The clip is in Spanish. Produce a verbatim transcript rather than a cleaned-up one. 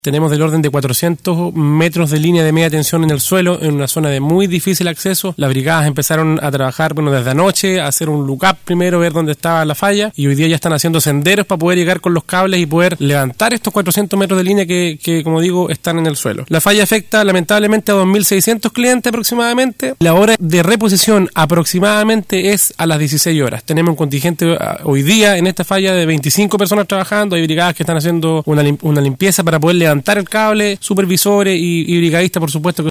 Tenemos del orden de cuatrocientos metros de línea de media tensión en el suelo, en una zona de muy difícil acceso. Las brigadas empezaron a trabajar, bueno, desde anoche, a hacer un lookup primero, ver dónde estaba la falla, y hoy día ya están haciendo senderos para poder llegar con los cables y poder levantar estos cuatrocientos metros de línea que, que, como digo, están en el suelo. La falla afecta lamentablemente a dos mil seiscientos clientes aproximadamente. La hora de reposición aproximadamente es a las dieciséis horas. Tenemos un contingente hoy día en esta falla de veinticinco personas trabajando. Hay brigadas que están haciendo una, lim- una limpieza para poder levantar levantar el cable, supervisores y, y brigadistas, por supuesto, que